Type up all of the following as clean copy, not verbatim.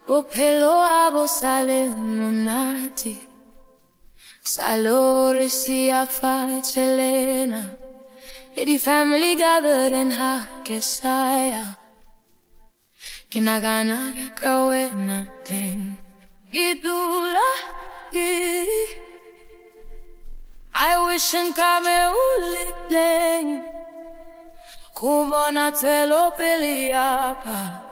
Upelo abo sale monati, salore sia facelena, e the family gathered in Hakesaya. Kinagana kawe natin, idula gi. I wish in kame ulit kubona telo peliapa.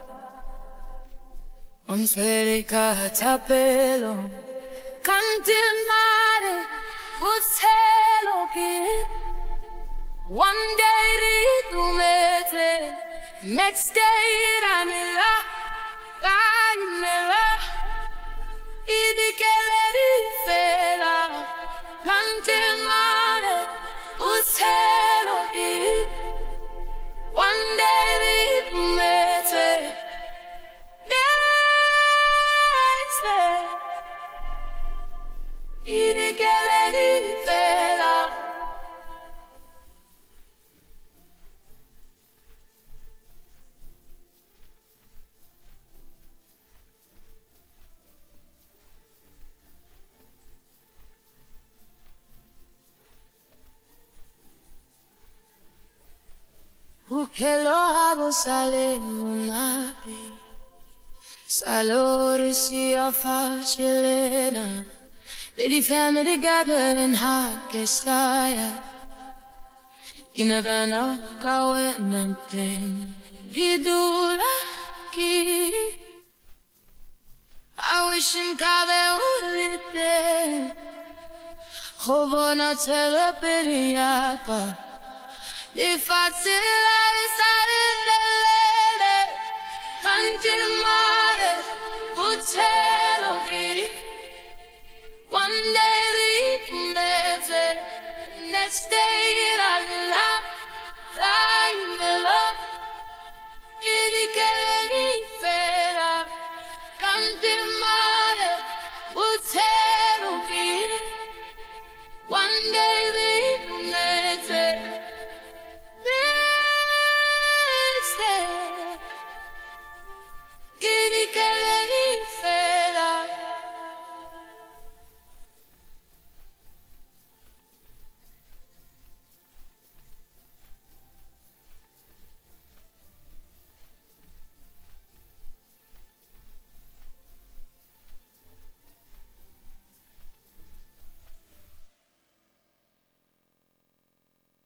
On Federica Tapelo Cantimare Buzzelo che one day ritumete, next day ranela, ranela, idi che le rifela. Cantimare Buzzelo che one day ritumete. Hello, abo sale monati, salore sia facelena, the family gathered in Hakesaya. Kinagana kawe natin, idula ki. I wish in kabe ulite, hobo na teleperiapa. If I tell